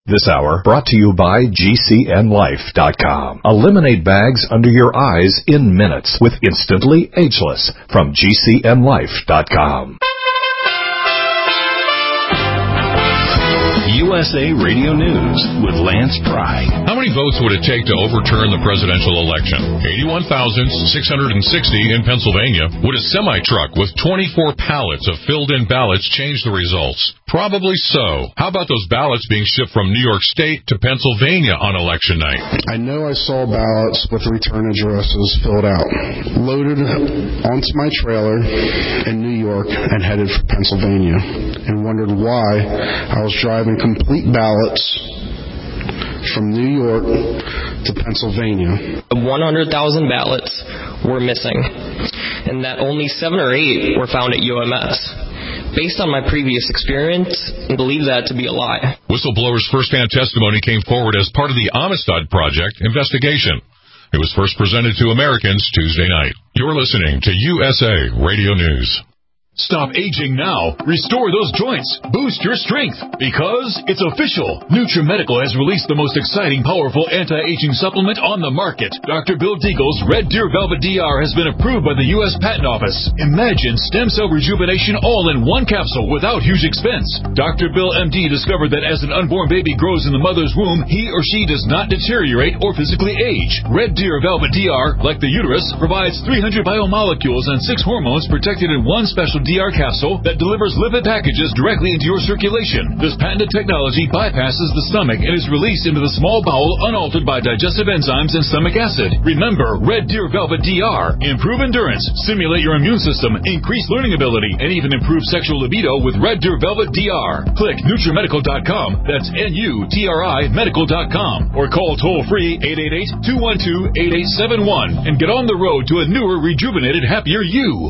This hour brought to you by GCNLife.com. Eliminate bags under your eyes in minutes with Instantly Ageless from GCNLife.com. USA Radio News with Lance Pry. How many votes would it take to overturn the presidential election? 81,660 in Pennsylvania. Would a semi-truck with 24 pallets of filled-in ballots change the results? Probably so. How about those ballots being shipped from New York State to Pennsylvania on election night? I know I saw ballots with return addresses filled out, loaded onto my trailer in New York and headed for Pennsylvania, and wondered why I was driving complete ballots from New York to Pennsylvania. 100,000 ballots were missing, and that only 7 or 8 were found at UMS. Based on my previous experience, I believe that to be a lie. Whistleblowers' first-hand testimony came forward as part of the Amistad Project investigation. It was first presented to Americans Tuesday night. You're listening to USA Radio News. Stop aging now. Restore those joints. Boost your strength. Because it's official. NutriMedical has released the most exciting, powerful anti-aging supplement on the market. Dr. Bill Deagle's Red Deer Velvet DR has been approved by the U.S. Patent Office. Imagine stem cell rejuvenation all in one capsule without huge expense. Dr. Bill MD discovered that as an unborn baby grows in the mother's womb, he or she does not deteriorate or physically age. Red Deer Velvet DR, like the uterus, provides 300 biomolecules and 6 hormones protected in one special DR capsule that delivers lipid packages directly into your circulation. This patented technology bypasses the stomach and is released into the small bowel unaltered by digestive enzymes and stomach acid. Remember, Red Deer Velvet DR. Improve endurance, stimulate your immune system, increase learning ability, and even improve sexual libido with Red Deer Velvet DR. Click NutriMedical.com, that's NUTRI Medical.com, or call toll-free 888-212-8871 and get on the road to a newer, rejuvenated, happier you.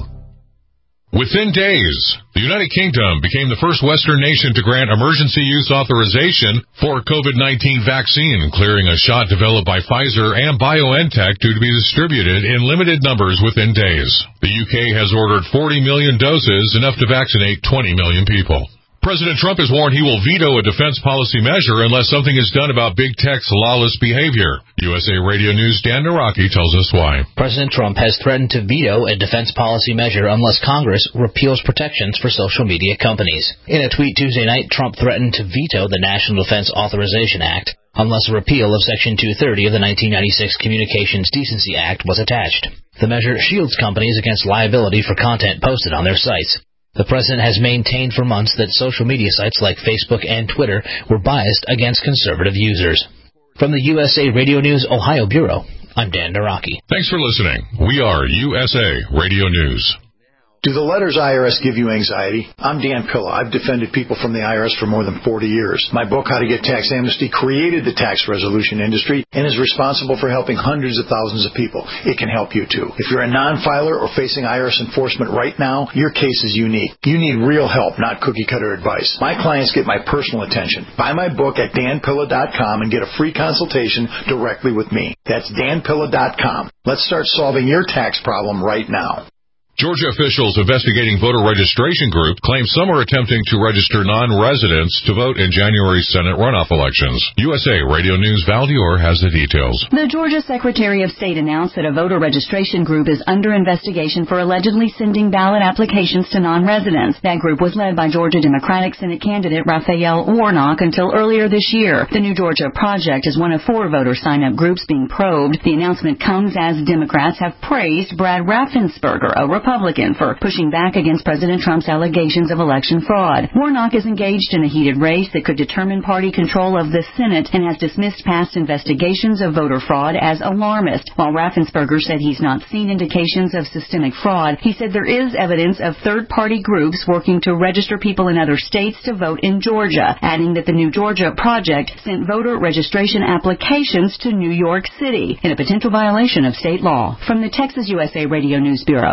Within days, the United Kingdom became the first Western nation to grant emergency use authorization for COVID-19 vaccine, clearing a shot developed by Pfizer and BioNTech to be distributed in limited numbers within days. The UK has ordered 40 million doses, enough to vaccinate 20 million people. President Trump has warned he will veto a defense policy measure unless something is done about big tech's lawless behavior. USA Radio News' Dan Naraki tells us why. President Trump has threatened to veto a defense policy measure unless Congress repeals protections for social media companies. In a tweet Tuesday night, Trump threatened to veto the National Defense Authorization Act unless a repeal of Section 230 of the 1996 Communications Decency Act was attached. The measure shields companies against liability for content posted on their sites. The president has maintained for months that social media sites like Facebook and Twitter were biased against conservative users. From the USA Radio News Ohio Bureau, I'm Dan Naraki. Thanks for listening. We are USA Radio News. Do the letters IRS give you anxiety? I'm Dan Pilla. I've defended people from the IRS for more than 40 years. My book, How to Get Tax Amnesty, created the tax resolution industry and is responsible for helping hundreds of thousands of people. It can help you, too. If you're a non-filer or facing IRS enforcement right now, your case is unique. You need real help, not cookie-cutter advice. My clients get my personal attention. Buy my book at danpilla.com and get a free consultation directly with me. That's danpilla.com. Let's start solving your tax problem right now. Georgia officials investigating voter registration group claim some are attempting to register non-residents to vote in January's Senate runoff elections. USA Radio News' Val Dior has the details. The Georgia Secretary of State announced that a voter registration group is under investigation for allegedly sending ballot applications to non-residents. That group was led by Georgia Democratic Senate candidate Raphael Warnock until earlier this year. The New Georgia Project is one of 4 voter sign-up groups being probed. The announcement comes as Democrats have praised Brad Raffensperger, a Republican, for pushing back against President Trump's allegations of election fraud. Warnock is engaged in a heated race that could determine party control of the Senate and has dismissed past investigations of voter fraud as alarmist. While Raffensperger said he's not seen indications of systemic fraud, he said there is evidence of third-party groups working to register people in other states to vote in Georgia, adding that the New Georgia Project sent voter registration applications to New York City in a potential violation of state law. From the Texas USA Radio News Bureau, I'm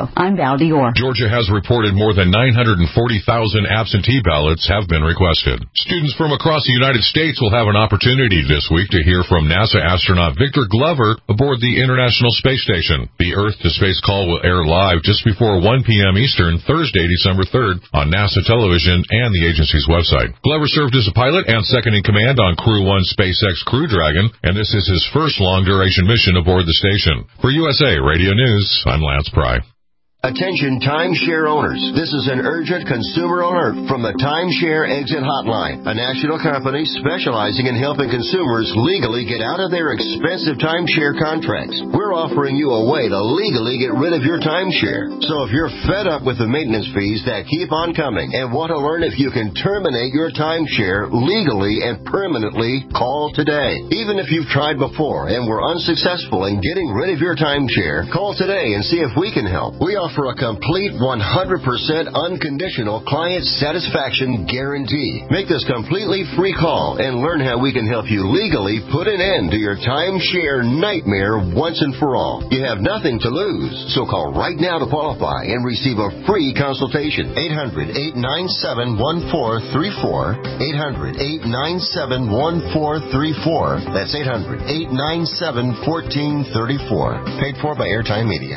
Val Dior. Georgia has reported more than 940,000 absentee ballots have been requested. Students from across the United States will have an opportunity this week to hear from NASA astronaut Victor Glover aboard the International Space Station. The Earth to Space call will air live just before 1 p.m. Eastern, Thursday, December 3rd, on NASA television and the agency's website. Glover served as a pilot and second in command on Crew 1 SpaceX Crew Dragon, and this is his first long-duration mission aboard the station. For USA Radio News, I'm Lance Pry. Attention timeshare owners. This is an urgent consumer alert from the Timeshare Exit Hotline, a national company specializing in helping consumers legally get out of their expensive timeshare contracts. We're offering you a way to legally get rid of your timeshare. So if you're fed up with the maintenance fees that keep on coming and want to learn if you can terminate your timeshare legally and permanently, call today. Even if you've tried before and were unsuccessful in getting rid of your timeshare, call today and see if we can help. We offer a complete 100% unconditional client satisfaction guarantee. Make this completely free call and learn how we can help you legally put an end to your timeshare nightmare once and for all. You have nothing to lose, so call right now to qualify and receive a free consultation. 800-897-1434. 800-897-1434. That's 800-897-1434. Paid for by Airtime Media.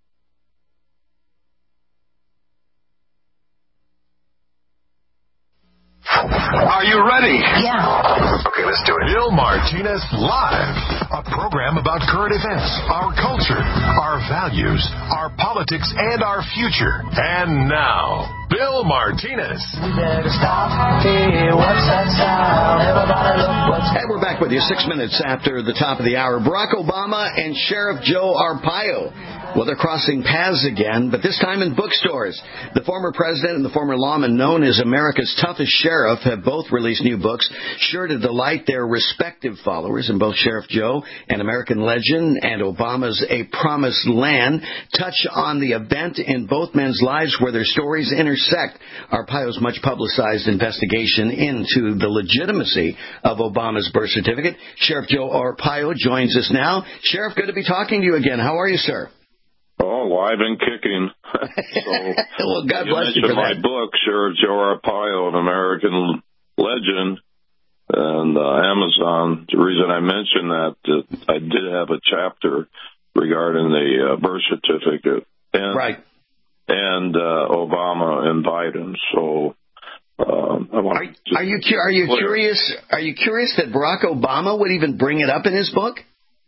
Are you ready? Yeah. Okay, let's do it. Bill Martinez Live, a program about current events, our culture, our values, our politics, and our future. And now, Bill Martinez. We better stop. Hey, what's that sound? Everybody look what's... Hey, we're back with you 6 minutes after the top of the hour. Barack Obama and Sheriff Joe Arpaio. Well, they're crossing paths again, but this time in bookstores. The former president and the former lawman known as America's toughest sheriff have both released new books, sure to delight their respective followers, and both Sheriff Joe and American Legend and Obama's A Promised Land touch on the event in both men's lives where their stories intersect. Arpaio's much publicized investigation into the legitimacy of Obama's birth certificate. Sheriff Joe Arpaio joins us now. Sheriff, good to be talking to you again. How are you, sir? Oh, live and kicking. Well, God bless you for my that. book, Sheriff Joe Arpaio, An American Legend, and Amazon. The reason I mentioned that, I did have a chapter regarding the birth certificate and, right. and Obama and Biden. So, are you curious? Are you curious that Barack Obama would even bring it up in his book?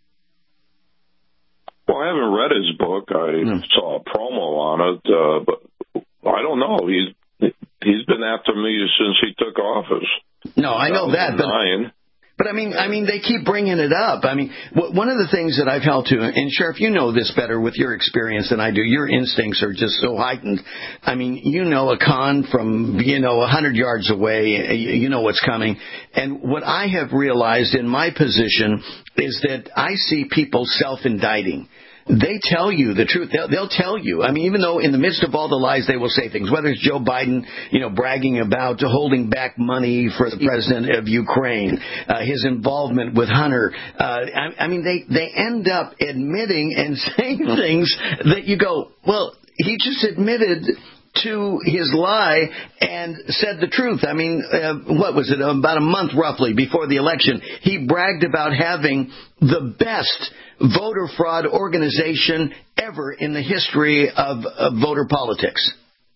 Well, I haven't read his book. I saw a promo on it, but I don't know. He's been after me since he took office. No, I know that, but I mean, they keep bringing it up. I mean, one of the things that I've held to, and Sheriff, you know this better with your experience than I do. Your instincts are just so heightened. I mean, you know a con from 100 yards away. You know what's coming. And what I have realized in my position is that I see people self-indicting. They tell you the truth. They'll tell you. I mean, even though in the midst of all the lies, they will say things. Whether it's Joe Biden, bragging about holding back money for the president of Ukraine, his involvement with Hunter. I mean, they end up admitting and saying things that you go, well, he just admitted to his lie and said the truth. I mean, what was it? About a month roughly before the election, he bragged about having the best voter fraud organization ever in the history of voter politics.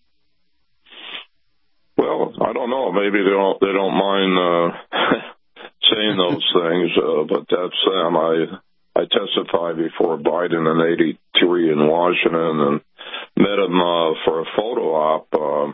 Well, I don't know. Maybe they don't mind saying those things, but that's them. I testified before Biden in '83 in Washington and met him for a photo op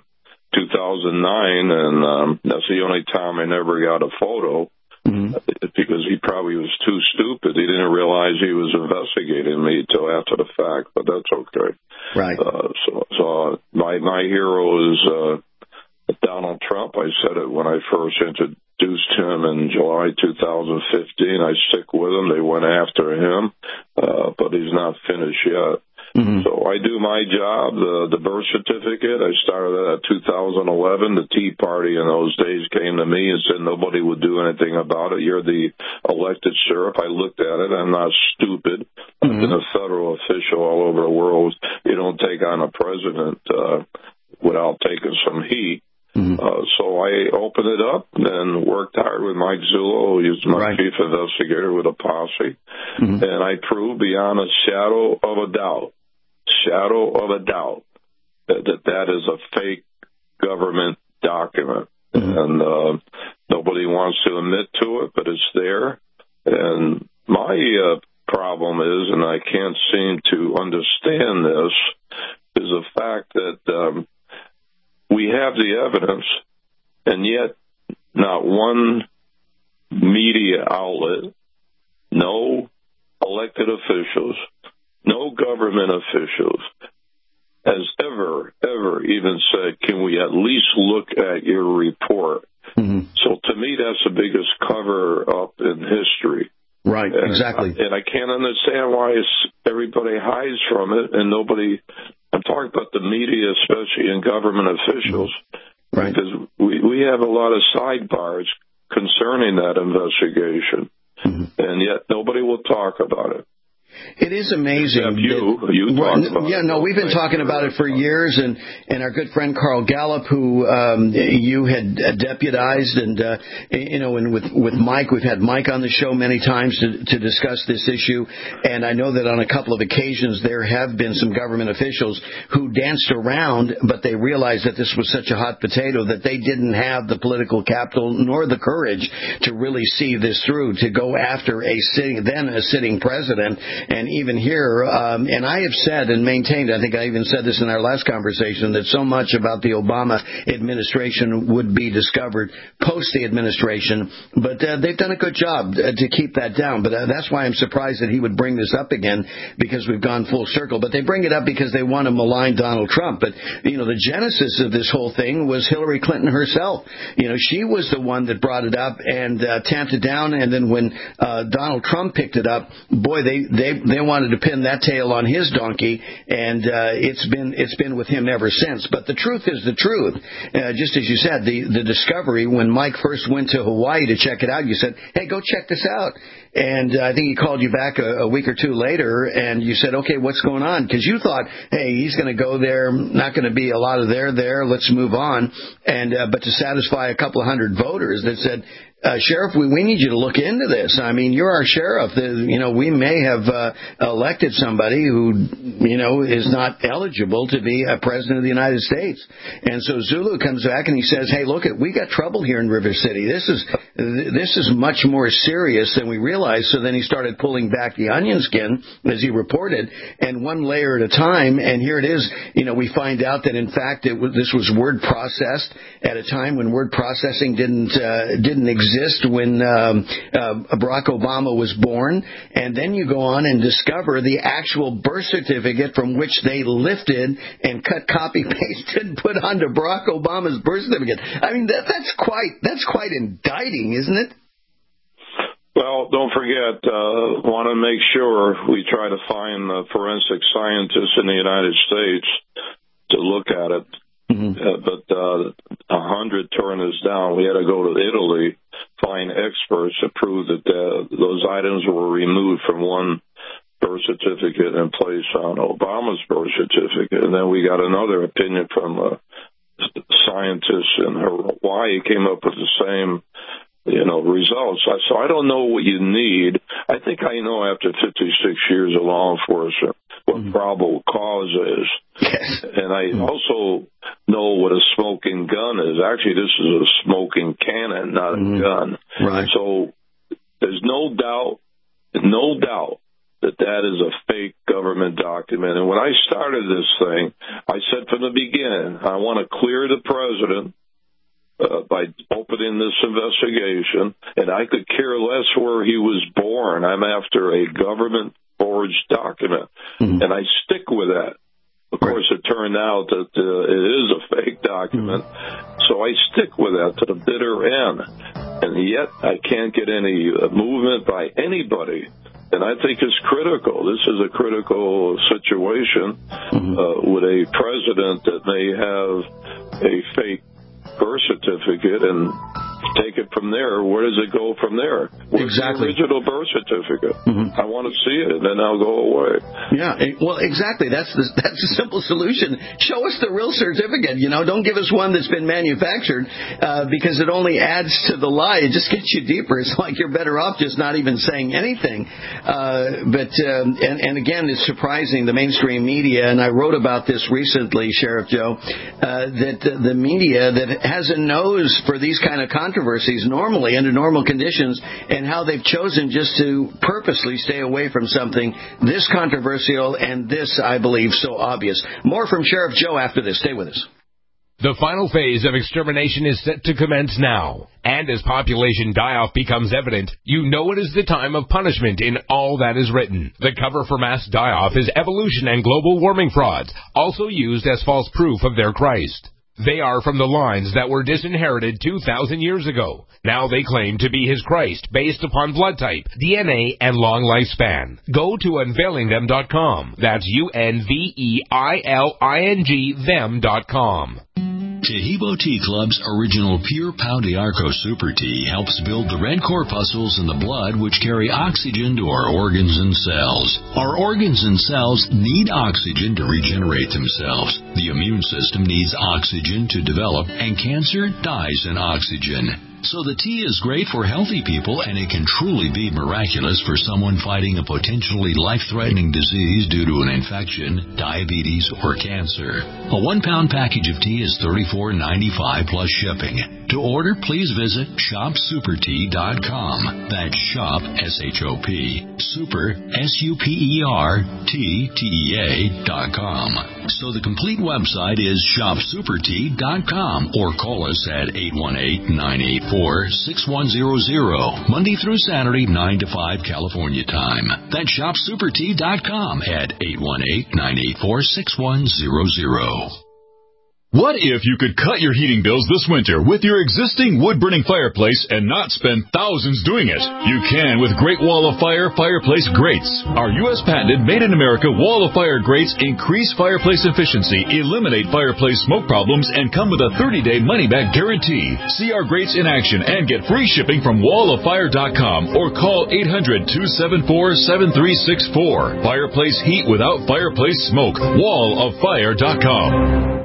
2009, and that's the only time I never got a photo. Because he probably was too stupid. He didn't realize he was investigating me till after the fact, but that's okay. Right. So my hero is Donald Trump. I said it when I first introduced him in July 2015. I stick with him. They went after him, but he's not finished yet. So I do my job, the birth certificate. I started that in 2011. The Tea Party in those days came to me and said nobody would do anything about it. You're the elected sheriff. I looked at it. I'm not stupid. I've been a federal official all over the world. You don't take on a president without taking some heat. So I opened it up and worked hard with Mike Zullo, who was my chief investigator with a posse. And I proved beyond a shadow of a doubt, that is a fake government document. And nobody wants to admit to it, but it's there. And my problem is, and I can't seem to understand this, is the fact that we have the evidence, and yet not one media outlet, no elected officials, no government officials has ever even said, can we at least look at your report? So to me, that's the biggest cover-up in history. Right, exactly. And I can't understand why everybody hides from it and nobody... I'm talking about the media, especially in government officials, because we have a lot of sidebars concerning that investigation, and yet nobody will talk about it. It is amazing. We've been talking about it for years, and our good friend Carl Gallup, who you had deputized, and with Mike, we've had Mike on the show many times to discuss this issue, and I know that on a couple of occasions there have been some government officials who danced around, but they realized that this was such a hot potato that they didn't have the political capital nor the courage to really see this through, to go after a sitting president. And even here, and I have said and maintained, I think I even said this in our last conversation, that so much about the Obama administration would be discovered post the administration, but they've done a good job to keep that down. But that's why I'm surprised that he would bring this up again, because we've gone full circle. But they bring it up because they want to malign Donald Trump. But, the genesis of this whole thing was Hillary Clinton herself. She was the one that brought it up and tamped it down. And then when Donald Trump picked it up, boy, they wanted to pin that tail on his donkey, and it's been with him ever since. But the truth is the truth. Just as you said, the discovery, when Mike first went to Hawaii to check it out, you said, hey, go check this out. And I think he called you back a week or two later, and you said, okay, what's going on? Because you thought, hey, he's going to go there, not going to be a lot of there, let's move on. And but to satisfy a couple of hundred voters that said, Sheriff, we need you to look into this. I mean, you're our sheriff. We may have elected somebody who, is not eligible to be a president of the United States. And so Zulu comes back and he says, hey, look, we got trouble here in River City. This is much more serious than we realized. So then he started pulling back the onion skin, as he reported, and one layer at a time. And here it is. We find out that, in fact, this was word processed at a time when word processing didn't exist when Barack Obama was born. And then you go on and discover the actual birth certificate from which they lifted and copy pasted and put onto Barack Obama's birth certificate. I mean, that's quite indicting, isn't it? Well, don't forget, want to make sure we try to find forensic scientists in the United States to look at it. But 100 turned us down. We had to go to Italy, find experts to prove that those items were removed from one birth certificate and placed on Obama's birth certificate. And then we got another opinion from scientists in Hawaii, came up with the same results. So I don't know what you need. I think I know after 56 years of law enforcement what probable cause is. Yes. And I also know what a smoking gun is. Actually, this is a smoking cannon, not a gun. Right. So there's no doubt that is a fake government document. And when I started this thing, I said from the beginning, I want to clear the president by opening this investigation, and I could care less where he was born. I'm after a government-forged document, and I stick with that. Of course, it turned out that it is a fake document, so I stick with that to the bitter end. And yet, I can't get any movement by anybody And I think it's critical. This is a critical situation with a president that may have a fake birth certificate and take it from there. Where does it go from there? Where's the original birth certificate? I want to see it, and then I'll go away. Yeah, well, exactly. That's a simple solution. Show us the real certificate. Don't give us one that's been manufactured because it only adds to the lie. It just gets you deeper. It's like you're better off just not even saying anything. But again, it's surprising the mainstream media, and I wrote about this recently, Sheriff Joe, that the media that has a nose for these kind of controversies normally under normal conditions, and how they've chosen just to purposely stay away from something this controversial and this, I believe, so obvious. More from Sheriff Joe after this. Stay with us. The final phase of extermination is set to commence now. And as population die-off becomes evident, you know it is the time of punishment in all that is written. The cover for mass die-off is evolution and global warming frauds, also used as false proof of their Christ. They are from the lines that were disinherited 2,000 years ago. Now they claim to be his Christ based upon blood type, DNA, and long lifespan. Go to unveilingthem.com. That's UNVEILING them.com. Taheebo Tea Club's original Pure Pau d'Arco Super Tea helps build the red corpuscles in the blood which carry oxygen to our organs and cells. Our organs and cells need oxygen to regenerate themselves. The immune system needs oxygen to develop, and cancer dies in oxygen. So the tea is great for healthy people, and it can truly be miraculous for someone fighting a potentially life-threatening disease due to an infection, diabetes, or cancer. A 1-pound package of tea is $34.95 plus shipping. To order, please visit shopsupertea.com. That's shop, S-H-O-P, super, SUPERTEA.com. So the complete website is shopsupertea.com, or call us at 818-984-6100, Monday through Saturday, 9 to 5 California time. That's shopsupertea.com at 818-984-6100. What if you could cut your heating bills this winter with your existing wood-burning fireplace and not spend thousands doing it? You can with Great Wall of Fire fireplace grates. Our U.S. patented made-in-America Wall of Fire grates increase fireplace efficiency, eliminate fireplace smoke problems, and come with a 30-day money-back guarantee. See our grates in action and get free shipping from walloffire.com or call 800-274-7364. Fireplace heat without fireplace smoke. walloffire.com.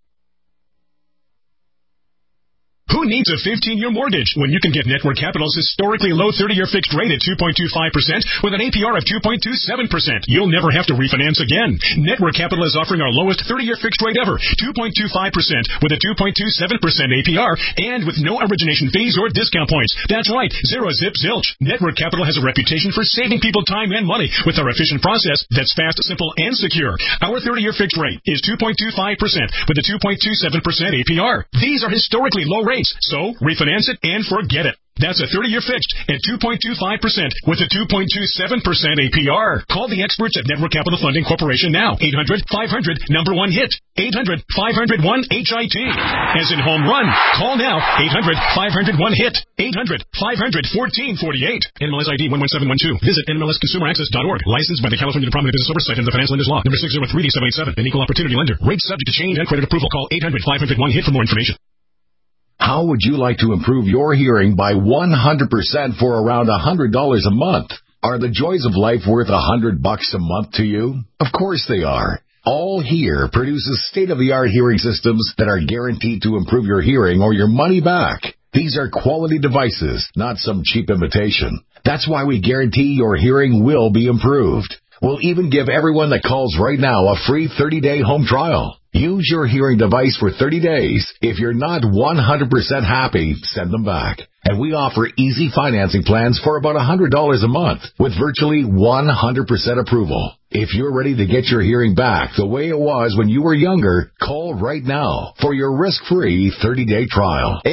Who needs a 15-year mortgage when you can get Network Capital's historically low 30-year fixed rate at 2.25% with an APR of 2.27%? You'll never have to refinance again. Network Capital is offering our lowest 30-year fixed rate ever, 2.25% with a 2.27% APR and with no origination fees or discount points. That's right, zero zip zilch. Network Capital has a reputation for saving people time and money with our efficient process that's fast, simple, and secure. Our 30-year fixed rate is 2.25% with a 2.27% APR. These are historically low rates. So, refinance it and forget it. That's a 30-year fixed at 2.25% with a 2.27% APR. Call the experts at Network Capital Funding Corporation now. 800-500-1-HIT. 800-500-1-HIT. As in home run. Call now. 800-500-1-HIT. 800-500-1448. NMLS ID 11712. Visit NMLSConsumerAccess.org. Licensed by the California Department of Business Oversight and the Financial Lenders Law. Number 603D787. An equal opportunity lender. Rates subject to change and credit approval. Call 800-500-1-HIT for more information. How would you like to improve your hearing by 100% for around $100 a month? Are the joys of life worth $100 a month to you? Of course they are. All Here produces state-of-the-art hearing systems that are guaranteed to improve your hearing or your money back. These are quality devices, not some cheap imitation. That's why we guarantee your hearing will be improved. We'll even give everyone that calls right now a free 30-day home trial. Use your hearing device for 30 days. If you're not 100% happy, send them back. And we offer easy financing plans for about $100 a month with virtually 100% approval. If you're ready to get your hearing back the way it was when you were younger, call right now for your risk-free 30-day trial.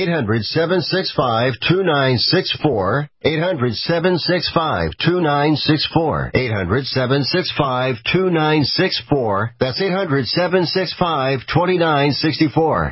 800-765-2964. 800-765-2964. 800-765-2964. That's 800-765-2964.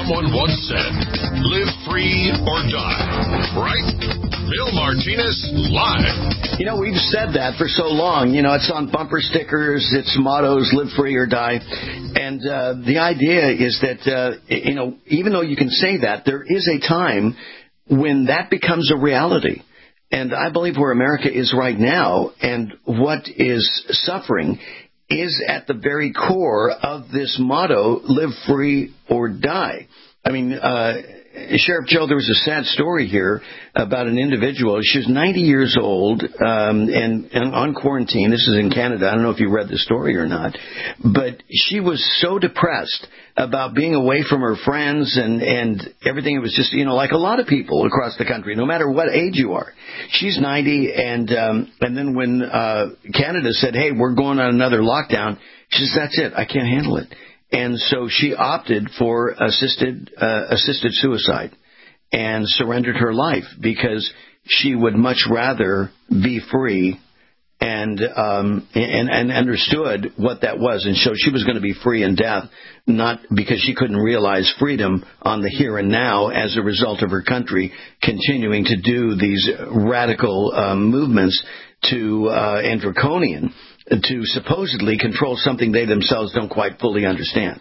Someone once said, live free or die. Right? Bill Martinez Live. You know, we've said that for so long. You know, it's on bumper stickers, it's mottos, live free or die. And the idea is that, you know, even though you can say that, there is a time when that becomes a reality. And I believe where America is right now and what is suffering is at the very core of this motto, live free or die. I mean, Sheriff Joe, there was a sad story here about an individual. She was 90 years old and on quarantine. This is in Canada. I don't know if you read the story or not. But she was so depressed about being away from her friends and everything. It was just, you know, like a lot of people across the country, no matter what age you are. She's 90, and then when Canada said, hey, we're going on another lockdown, she says, that's it. I can't handle it. And so she opted for assisted suicide and surrendered her life because she would much rather be free and understood what that was. And so she was going to be free in death, not because she couldn't realize freedom on the here and now as a result of her country continuing to do these radical movements and draconian to supposedly control something they themselves don't quite fully understand.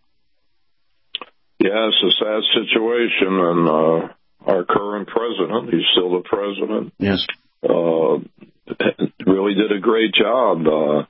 Yeah, it's a sad situation, and our current president, he's still the president, yes, really did a great job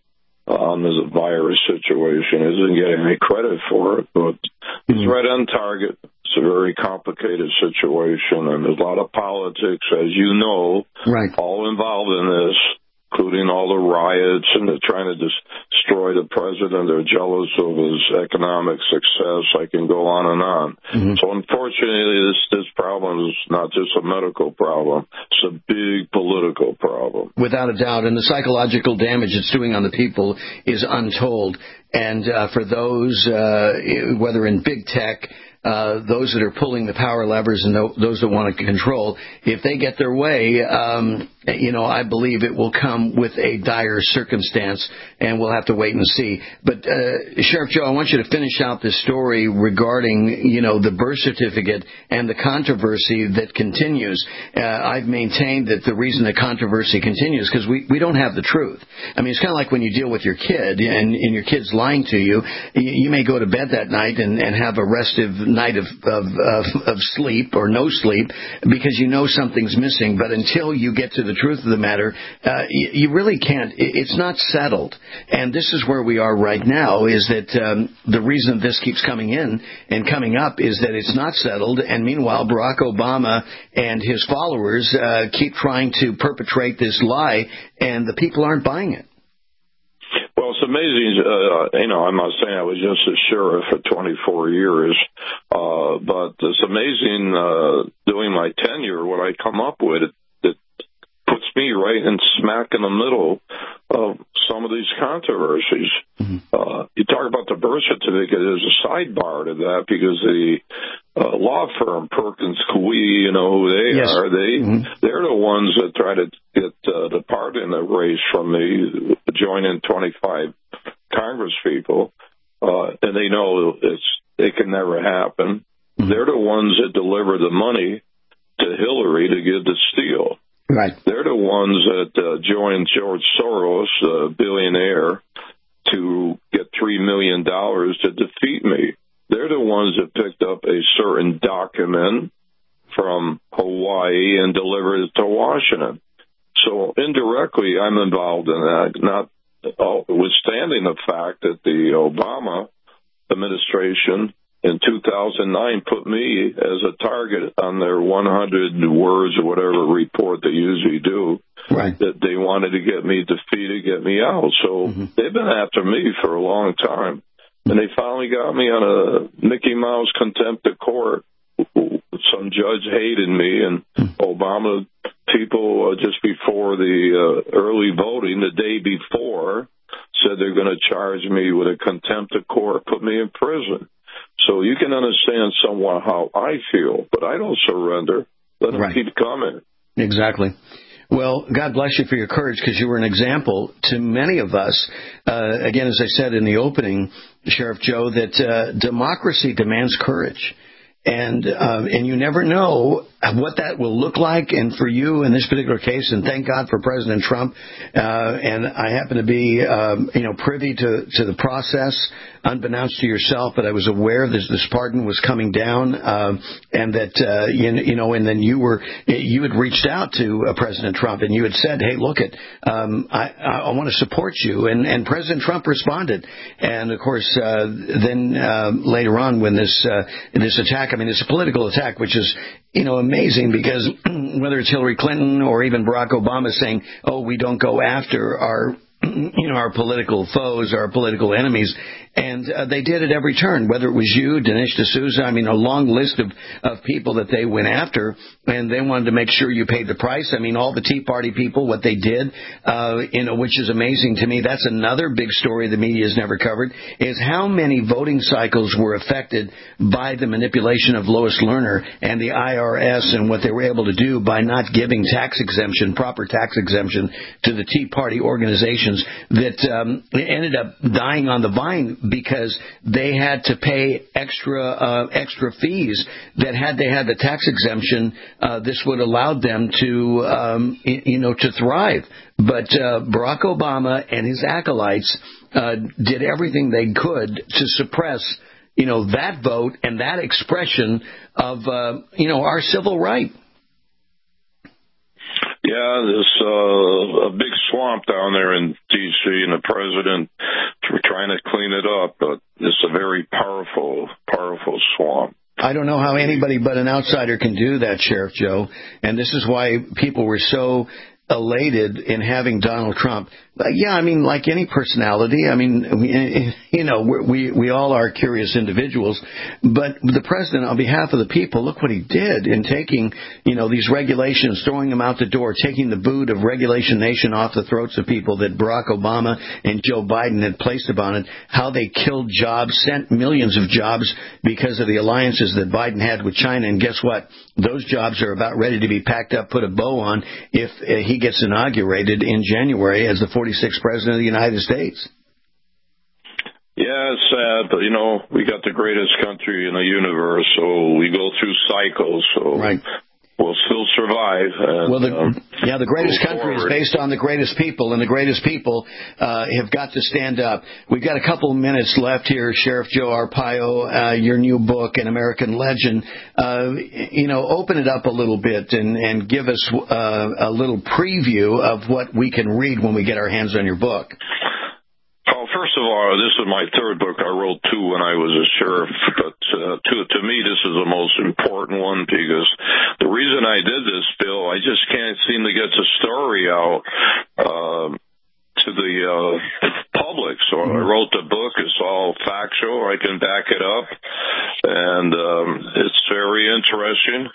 on the virus situation. He isn't getting any credit for it, but he's right on target. It's a very complicated situation, and there's a lot of politics, as you know, all involved in this, including all the riots, and they're trying to destroy the president. They're jealous of his economic success. I can go on and on. So unfortunately, this problem is not just a medical problem. It's a big political problem. Without a doubt. And the psychological damage it's doing on the people is untold. And for those, whether in big tech, those that are pulling the power levers and those that want to control, if they get their way, you know, I believe it will come with a dire circumstance, and we'll have to wait and see. But, Sheriff Joe, I want you to finish out this story regarding, you know, the birth certificate and the controversy that continues. I've maintained that the reason the controversy continues because we don't have the truth. I mean, it's kind of like when you deal with your kid and your kid's lying to you. You may go to bed that night and have a restive night of sleep or no sleep because you know something's missing. But until you get to the truth of the matter, you really can't. It's not settled. And this is where we are right now, is that the reason this keeps coming in and coming up is that it's not settled. And meanwhile, Barack Obama and his followers keep trying to perpetrate this lie, and the people aren't buying it. Well, it's amazing. You know, I'm not saying I was just a sheriff for 24 years, but it's amazing doing my tenure, what I come up with. It puts me right in smack in the middle of some of these controversies. You talk about the birth certificate. There's a sidebar to that because the law firm Perkins Coie, you know who they are. They're the ones that try to get the part in the race from me, joining 25 Congress people, and they know it can never happen. They're the ones that deliver the money to Hillary to give the steal. Right. They're the ones that joined George Soros, a billionaire, to get $3 million to defeat me. They're the ones that picked up a certain document from Hawaii and delivered it to Washington. So indirectly, I'm involved in that, notwithstanding the fact that the Obama administration in 2009 put me as a target on their 100 words or whatever report they usually do, that they wanted to get me defeated, get me out. So they've been after me for a long time. And they finally got me on a Mickey Mouse contempt of court. Some judge hated me, and Obama people just before the early voting, the day before, said they're going to charge me with a contempt of court, put me in prison. So you can understand somewhat how I feel, but I don't surrender. Let them keep coming. Exactly. Well, God bless you for your courage, because you were an example to many of us. Again, as I said in the opening, Sheriff Joe, that democracy demands courage. And you never know what that will look like. And for you in this particular case, and thank God for President Trump. And I happen to be, privy to the process, unbeknownst to yourself, but I was aware this pardon was coming down, and that and then you had reached out to President Trump, and you had said, "Hey, look I want to support you," and President Trump responded. And of course, then later on, when this attack, it's a political attack, which is amazing, because whether it's Hillary Clinton or even Barack Obama saying, "Oh, we don't go after our political foes, our political enemies," and they did at every turn, whether it was you, Dinesh D'Souza, a long list of people that they went after, and they wanted to make sure you paid the price. All the Tea Party people, what they did, which is amazing to me. That's another big story the media has never covered, is how many voting cycles were affected by the manipulation of Lois Lerner and the IRS, and what they were able to do by not giving proper tax exemption to the Tea Party organizations that ended up dying on the vine, because they had to pay extra fees that, had they had the tax exemption, this would allow them to thrive. But Barack Obama and his acolytes did everything they could to suppress that vote and that expression of our civil right. Yeah, there's a big swamp down there in D.C., and the president trying to clean it up, but it's a very powerful swamp. I don't know how anybody but an outsider can do that, Sheriff Joe, and this is why people were so elated in having Donald Trump. Yeah, like any personality, we all are curious individuals, but the president, on behalf of the people, look what he did in taking, these regulations, throwing them out the door, taking the boot of Regulation Nation off the throats of people that Barack Obama and Joe Biden had placed upon it, how they killed jobs, sent millions of jobs because of the alliances that Biden had with China, and guess what? Those jobs are about ready to be packed up, put a bow on, if he gets inaugurated in January as the 46th President of the United States. Yeah, it's sad, but, we got the greatest country in the universe, so we go through cycles, so right. We'll still survive. And, the greatest country is based on the greatest people, and the greatest people have got to stand up. We've got a couple minutes left here, Sheriff Joe Arpaio, your new book, An American Legend. Open it up a little bit and give us a little preview of what we can read when we get our hands on your book. First of all, this is my third book. I wrote two when I was a sheriff, but to me, this is the most important one, because the reason I did this, Bill, I just can't seem to get the story out to the public. So I wrote the book. It's all factual. I can back it up, and it's very interesting.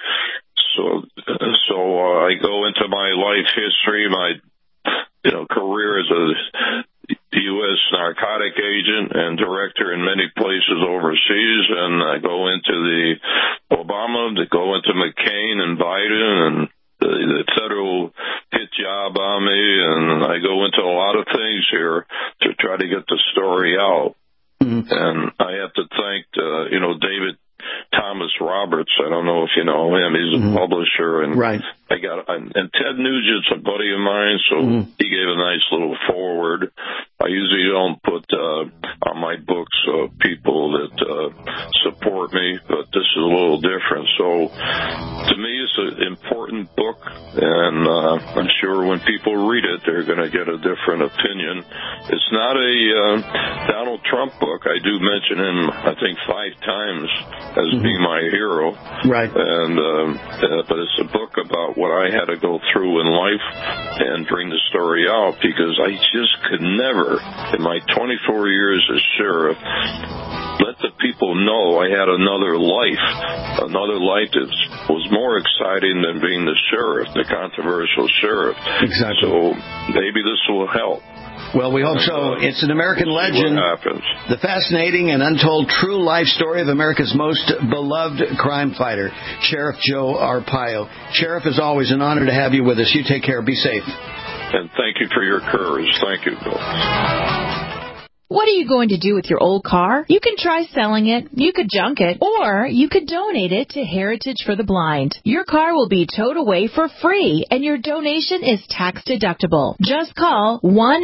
So I go into my life history, my career as a U.S. narcotic agent and director in many places overseas, and I go into the Obama, go into McCain and Biden, and the federal hit job on me, and I go into a lot of things here to try to get the story out. Mm-hmm. And I have to thank, David Thomas Roberts. I don't know if you know him. He's a publisher, and right. And Ted Nugent's a buddy of mine, so he gave a nice little foreword. I usually don't put on my books people that support me, but this is a little different. So to me, it's an important book, and I'm sure when people read it, they're going to get a different opinion. It's not a Donald Trump book. I do mention him, I think, 5 times as being my hero. Right. And but it's a book about what I had to go through in life and bring the story out, because I just could never, in my 24 years as sheriff, let the people know I had another life that was more exciting than being the sheriff, the controversial sheriff. Exactly. So maybe this will help. Well, we hope so. It's An American Legend, the fascinating and untold true life story of America's most beloved crime fighter, Sheriff Joe Arpaio. Sheriff, as always, an honor to have you with us. You take care. Be safe. And thank you for your courage. Thank you, Bill. What are you going to do with your old car? You can try selling it, you could junk it, or you could donate it to Heritage for the Blind. Your car will be towed away for free, and your donation is tax deductible. Just call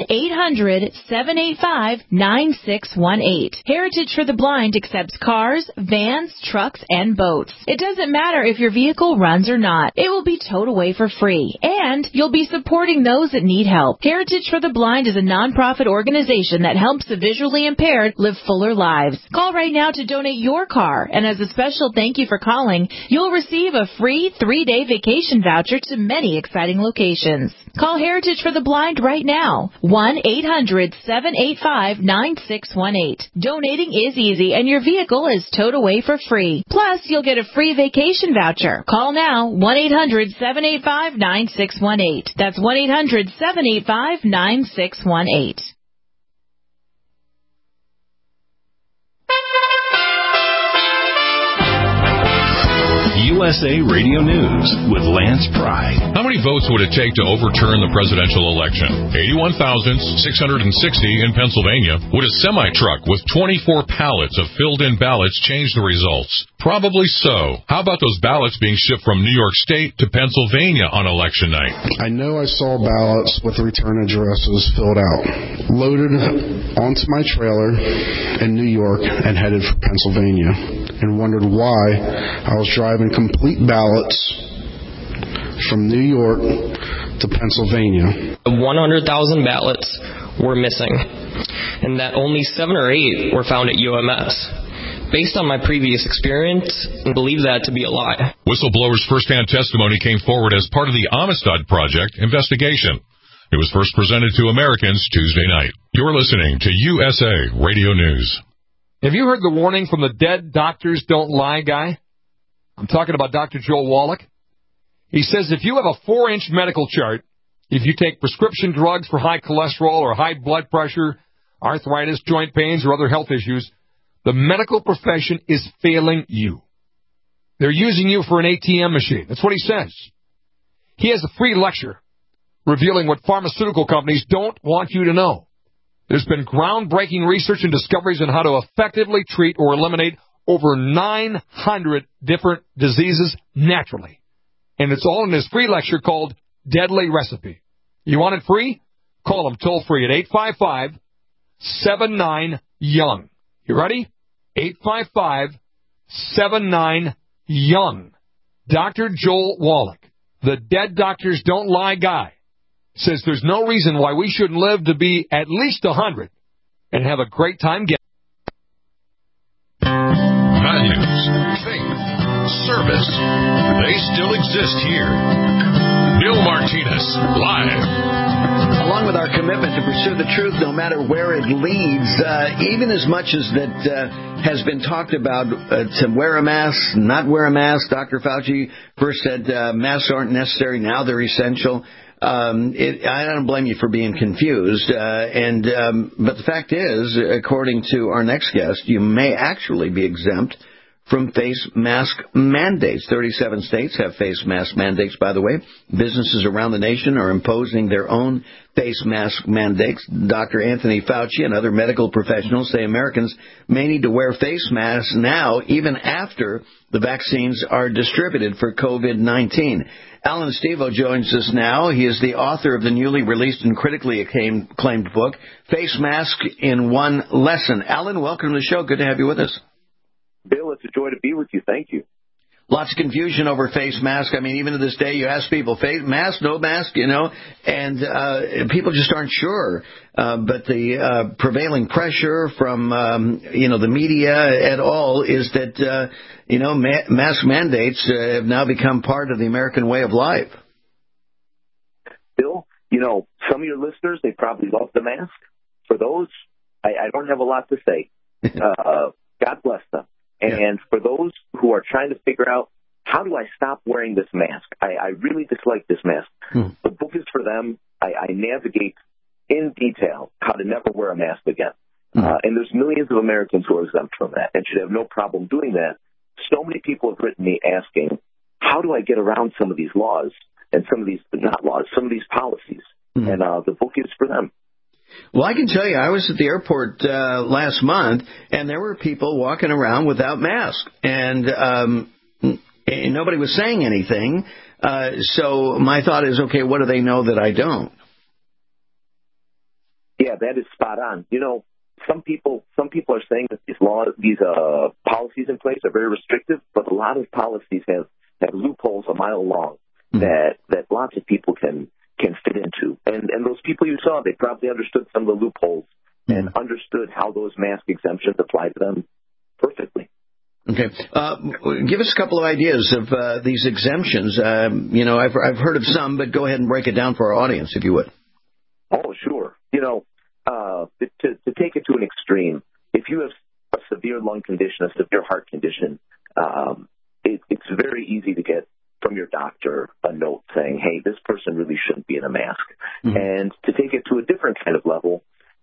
1-800-785-9618. Heritage for the Blind accepts cars, vans, trucks, and boats. It doesn't matter if your vehicle runs or not. It will be towed away for free, and you'll be supporting those that need help. Heritage for the Blind is a nonprofit organization that helps the visually impaired live fuller lives. Call right now to donate your car, and as a special thank you for calling, you'll receive a free 3-day vacation voucher to many exciting locations. Call Heritage for the Blind right now, 1-800-785-9618. Donating is easy, and your vehicle is towed away for free. Plus, you'll get a free vacation voucher. Call now, 1-800-785-9618. That's 1-800-785-9618. USA Radio News with Lance Pry. How many votes would it take to overturn the presidential election? 81,660 in Pennsylvania. Would a semi-truck with 24 pallets of filled-in ballots change the results? Probably so. How about those ballots being shipped from New York State to Pennsylvania on election night? I know I saw ballots with return addresses filled out, loaded onto my trailer in New York and headed for Pennsylvania, and wondered why I was driving complete ballots from New York to Pennsylvania. 100,000 ballots were missing, and that only 7 or 8 were found at UMS. Based on my previous experience, I believe that to be a lie. Whistleblowers' first-hand testimony came forward as part of the Amistad Project investigation. It was first presented to Americans Tuesday night. You're listening to USA Radio News. Have you heard the warning from the Dead Doctors Don't Lie guy? I'm talking about Dr. Joel Wallach. He says if you have a 4-inch medical chart, if you take prescription drugs for high cholesterol or high blood pressure, arthritis, joint pains, or other health issues, the medical profession is failing you. They're using you for an ATM machine. That's what he says. He has a free lecture revealing what pharmaceutical companies don't want you to know. There's been groundbreaking research and discoveries on how to effectively treat or eliminate over 900 different diseases naturally. And it's all in this free lecture called Deadly Recipe. You want it free? Call him toll-free at 855-79-YOUNG. You ready? 855-79-YOUNG. Dr. Joel Wallach, the Dead Doctors Don't Lie guy, says there's no reason why we shouldn't live to be at least 100 and have a great time getting. Values, faith, service, they still exist here. Bill Martinez, live. Along with our commitment to pursue the truth no matter where it leads, even as much as that has been talked about to wear a mask, not wear a mask. Dr. Fauci first said masks aren't necessary. Now they're essential. I don't blame you for being confused. But the fact is, according to our next guest, you may actually be exempt from face mask mandates. 37 states have face mask mandates, by the way. Businesses around the nation are imposing their own face mask mandates. Dr. Anthony Fauci and other medical professionals say Americans may need to wear face masks now, even after the vaccines are distributed for COVID-19. Alan Stevo joins us now. He is the author of the newly released and critically acclaimed book, Face Mask in One Lesson. Alan, welcome to the show. Good to have you with us. Bill, it's a joy to be with you. Thank you. Lots of confusion over face mask. I mean, even to this day, you ask people, face mask, no mask, and people just aren't sure. But the prevailing pressure from, the media at all is that, mask mandates have now become part of the American way of life. Bill, some of your listeners, they probably love the mask. For those, I don't have a lot to say. God bless them. And for those who are trying to figure out, how do I stop wearing this mask? I really dislike this mask. The book is for them. I navigate in detail how to never wear a mask again. And there's millions of Americans who are exempt from that and should have no problem doing that. So many people have written me asking, how do I get around some of these laws and some of these, not laws, some of these policies? And the book is for them. Well, I can tell you, I was at the airport last month, and there were people walking around without masks, and nobody was saying anything. So my thought is, okay, what do they know that I don't? Yeah, that is spot on. You know, some people are saying that these policies in place are very restrictive, but a lot of policies have loopholes a mile long that lots of people can fit into. And those people you saw, they probably understood some of the loopholes and understood how those mask exemptions apply to them perfectly. Okay. Give us a couple of ideas of these exemptions. You know, I've heard of some, but go ahead and break it down for our audience, if you would. Oh, sure. You know, to take it to an extreme, if you have a severe lung condition, a severe heart condition, it's very easy to get from your doctor a note saying, hey, this person really shouldn't be in a mask. Mm-hmm. And to take it to a different kind of level,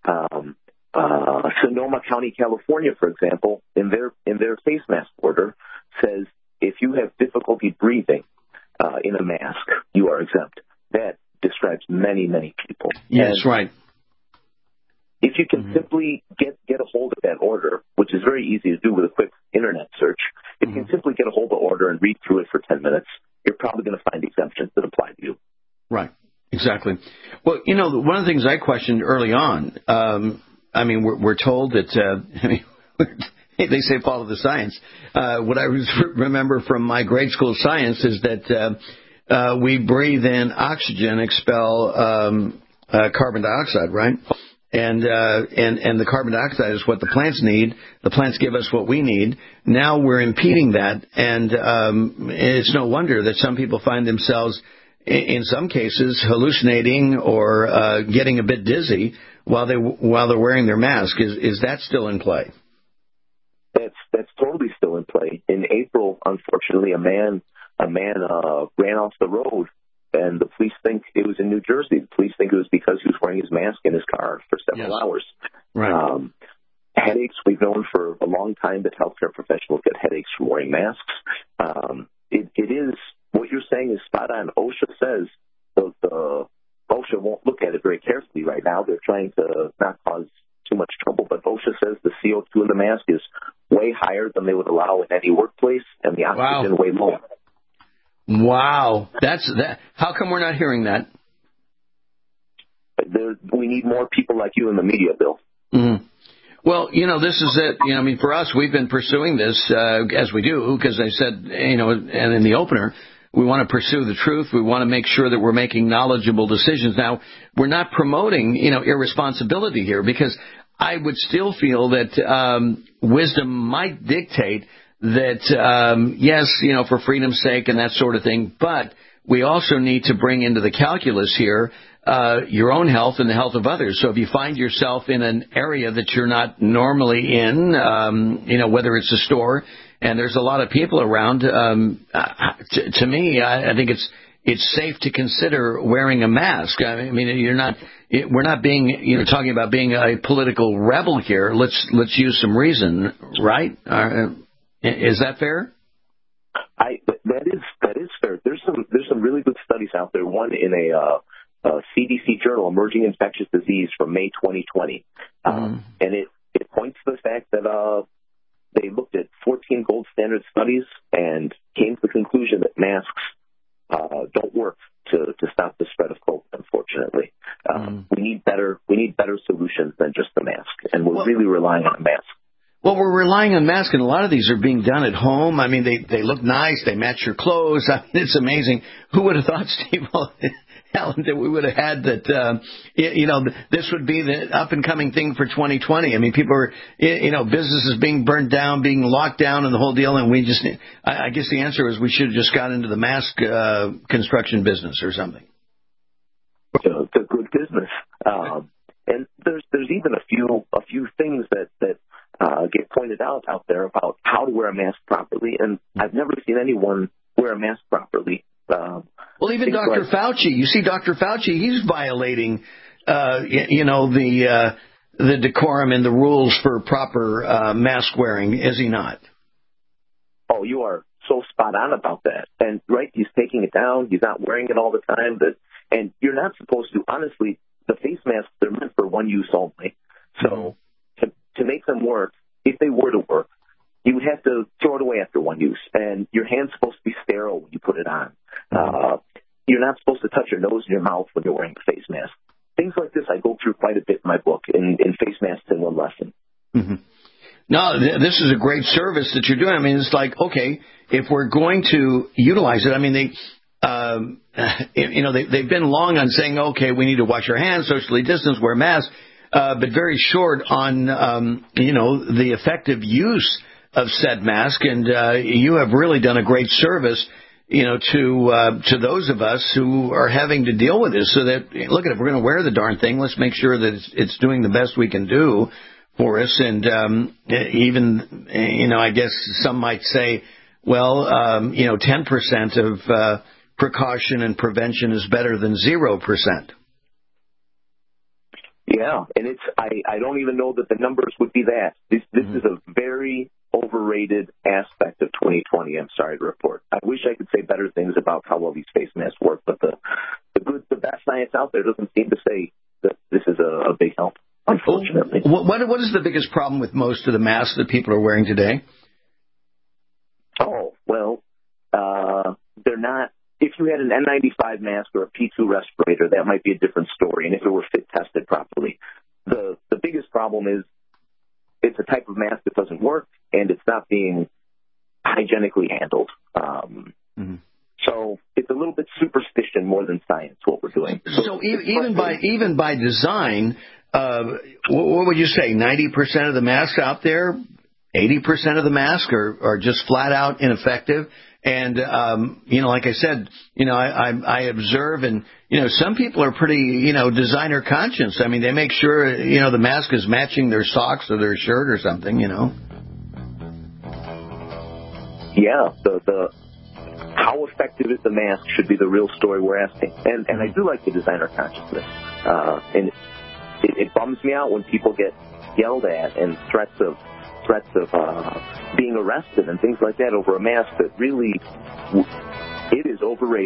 Sonoma County, California, for example, in their face mask order says if you have difficulty breathing in a mask, you are exempt. That describes many, many people. Yes, and right. If you can simply get a hold of that order, which is very easy to do with a quick internet search, if you can simply get a hold of the order and read through it for 10 minutes, you're probably going to find exemptions that apply to you. Right. Exactly. Well, you know, one of the things I questioned early on, I mean, we're told that, they say follow the science. What I remember from my grade school science is that we breathe in oxygen, expel carbon dioxide, right? And the carbon dioxide is what the plants need. The plants give us what we need. Now we're impeding that, and it's no wonder that some people find themselves, in some cases, hallucinating or getting a bit dizzy while they're wearing their mask. Is that still in play? That's totally still in play. In April, unfortunately, a man ran off the road. And the police think it was in New Jersey. The police think it was because he was wearing his mask in his car for several hours. Right. Headaches, we've known for a long time that healthcare professionals get headaches from wearing masks. It is, what you're saying is spot on. OSHA says OSHA won't look at it very carefully right now. They're trying to not cause too much trouble, but OSHA says the CO2 in the mask is way higher than they would allow in any workplace, and the oxygen way lower. Wow, that's that. How come we're not hearing that? We need more people like you in the media, Bill. Mm-hmm. Well, you know, this is it. You know, I mean, for us, we've been pursuing this as we do, because I said, you know, and in the opener, we want to pursue the truth. We want to make sure that we're making knowledgeable decisions. Now, we're not promoting, you know, irresponsibility here, because I would still feel that wisdom might dictate that, yes, you know, for freedom's sake and that sort of thing, but we also need to bring into the calculus here your own health and the health of others. So if you find yourself in an area that you're not normally in, you know, whether it's a store and there's a lot of people around, to me, I think it's safe to consider wearing a mask. I mean, we're not being, you know, talking about being a political rebel here. Let's use some reason, right? Is that fair? That is fair. There's some really good studies out there. One in a CDC journal, Emerging Infectious Disease, from May 2020, and it points to the fact that they looked at 14 gold standard studies and came to the conclusion that masks don't work to stop the spread of COVID. Unfortunately, we need better solutions than just the mask, and we're really relying on a mask. Well, we're relying on masks, and a lot of these are being done at home. I mean, they look nice. They match your clothes. I mean, it's amazing. Who would have thought, Steve, Helen, that we would have had that, you know, this would be the up-and-coming thing for 2020. I mean, people are, you know, businesses being burned down, being locked down, and the whole deal, and we just, I guess the answer is we should have just got into the mask construction business or something. It's a good business. And there's even a few things that get pointed out there about how to wear a mask properly, and I've never seen anyone wear a mask properly. Well, even Dr. Fauci, you see Dr. Fauci, he's violating, you know, the decorum and the rules for proper mask wearing, is he not? Oh, you are so spot on about that. And, right, he's taking it down. He's not wearing it all the time. And you're not supposed to, honestly, the face masks, they're meant for one use only. So to make them work, if they were to work, you would have to throw it away after one use. And your hand's supposed to be sterile when you put it on. You're not supposed to touch your nose and your mouth when you're wearing a face mask. Things like this I go through quite a bit in my book, in Face Masks in One Lesson. Mm-hmm. No, this is a great service that you're doing. I mean, it's like, okay, if we're going to utilize it, I mean, they've been long on saying, okay, we need to wash our hands, socially distance, wear masks, but very short on, the effective use of said mask. And you have really done a great service, to those of us who are having to deal with this. So that, look, if we're going to wear the darn thing, let's make sure that it's doing the best we can do for us. And even, I guess some might say, well, 10% of precaution and prevention is better than 0%. Yeah, and I don't even know that the numbers would be that. This is a very overrated aspect of 2020, I'm sorry to report. I wish I could say better things about how well these face masks work, but the best science out there doesn't seem to say that this is a big help, unfortunately. What is the biggest problem with most of the masks that people are wearing today? Oh, well, they're not. If you had an N95 mask or a P2 respirator, that might be a different story, and if it were fit tested properly. The biggest problem is it's a type of mask that doesn't work, and it's not being hygienically handled. So it's a little bit superstition more than science, what we're doing. So even by design, what would you say, 90% of the masks out there, 80% of the masks are just flat out ineffective? And, like I said, I observe, and, some people are pretty, designer conscious. I mean, they make sure, the mask is matching their socks or their shirt or something, Yeah, the how effective is the mask should be the real story we're asking. And I do like the designer consciousness. And it bums me out when people get yelled at and threats of being arrested and things like that over a mask that really, it is overrated.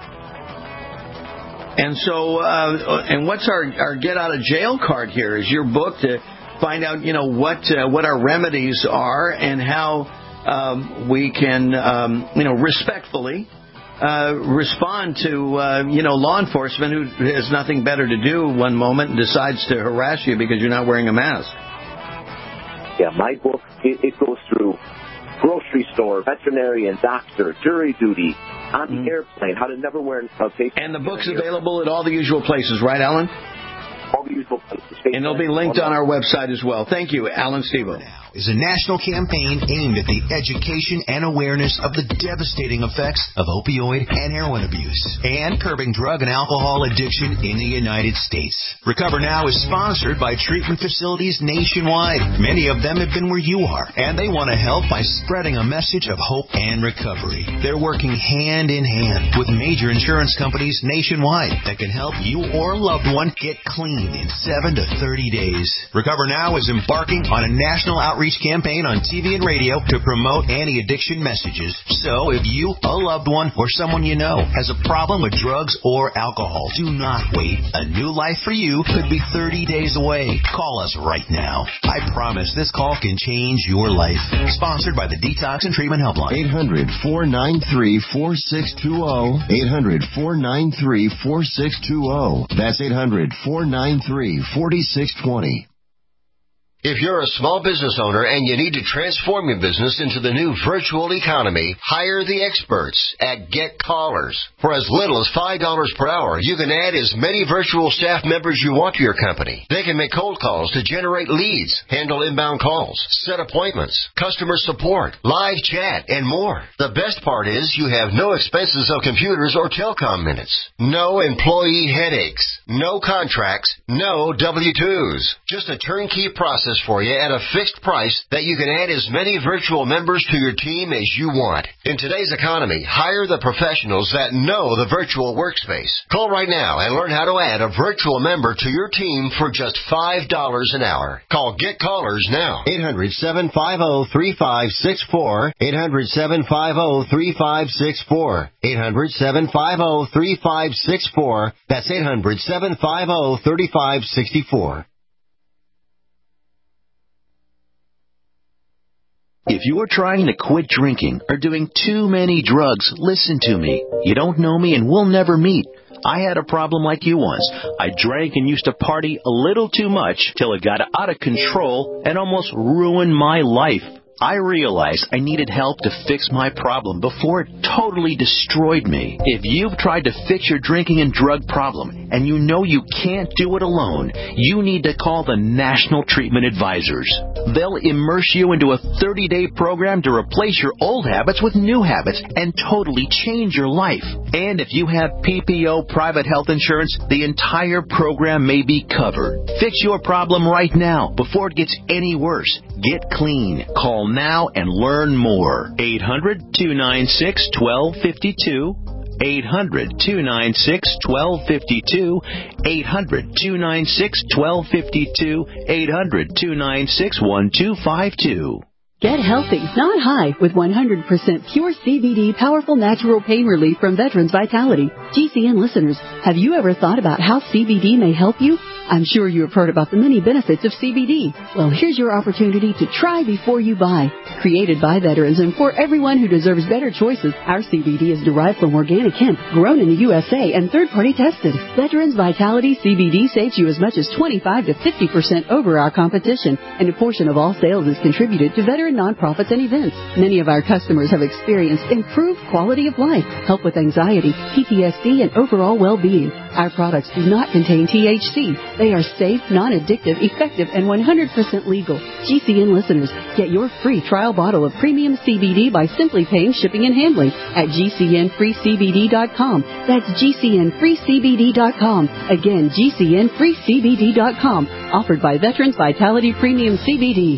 And so, and what's our get out of jail card here? Is your book to find out, what our remedies are and how we can, respectfully respond to, law enforcement who has nothing better to do one moment and decides to harass you because you're not wearing a mask. Yeah, my book, it goes through grocery store, veterinarian, doctor, jury duty, on the airplane, how to never wear a face mask. And the book's available at all the usual places, right, Alan? All the usual places. And it'll be linked on our website as well. Thank you, Alan Stevo. Is a national campaign aimed at the education and awareness of the devastating effects of opioid and heroin abuse and curbing drug and alcohol addiction in the United States. Recover Now is sponsored by treatment facilities nationwide. Many of them have been where you are, and they want to help by spreading a message of hope and recovery. They're working hand in hand with major insurance companies nationwide that can help you or a loved one get clean in 7 to 30 days. Recover Now is embarking on a national outreach campaign on TV and radio to promote anti-addiction messages. So if you, a loved one, or someone you know has a problem with drugs or alcohol, do not wait. A new life for you could be 30 days away. Call us right now. I promise this call can change your life. Sponsored by the Detox and Treatment Helpline. 800-493-4620. 800-493-4620. That's 800-493-4620. If you're a small business owner and you need to transform your business into the new virtual economy, hire the experts at Get Callers. For as little as $5 per hour, you can add as many virtual staff members you want to your company. They can make cold calls to generate leads, handle inbound calls, set appointments, customer support, live chat, and more. The best part is you have no expenses of computers or telecom minutes. No employee headaches. No contracts. No W-2s. Just a turnkey process service for you at a fixed price that you can add as many virtual members to your team as you want. In today's economy, hire the professionals that know the virtual workspace. Call right now and learn how to add a virtual member to your team for just $5 an hour. Call Get Callers now. 800-750-3564. 800-750-3564. 800-750-3564. That's 800-750-3564. If you are trying to quit drinking or doing too many drugs, listen to me. You don't know me and we'll never meet. I had a problem like you once. I drank and used to party a little too much till it got out of control and almost ruined my life. I realized I needed help to fix my problem before it totally destroyed me. If you've tried to fix your drinking and drug problem and you know you can't do it alone, you need to call the National Treatment Advisors. They'll immerse you into a 30-day program to replace your old habits with new habits and totally change your life. And if you have PPO private health insurance, the entire program may be covered. Fix your problem right now before it gets any worse. Get clean. Call now and learn more. 800-296-1252. 800-296-1252. 800-296-1252. 800-296-1252. Get healthy, not high, with 100% pure CBD powerful natural pain relief from Veterans Vitality. GCN listeners, have you ever thought about how CBD may help you? I'm sure you have heard about the many benefits of CBD. Well, here's your opportunity to try before you buy. Created by veterans and for everyone who deserves better choices, our CBD is derived from organic hemp, grown in the USA, and third-party tested. Veterans Vitality CBD saves you as much as 25 to 50% over our competition, and a portion of all sales is contributed to veteran nonprofits and events. Many of our customers have experienced improved quality of life, help with anxiety, PTSD, and overall well-being. Our products do not contain THC. They are safe, non-addictive, effective, and 100% legal. GCN listeners, get your free trial bottle of premium CBD by simply paying shipping and handling at GCNFreeCBD.com. That's GCNFreeCBD.com. Again, GCNFreeCBD.com. Offered by Veterans Vitality Premium CBD.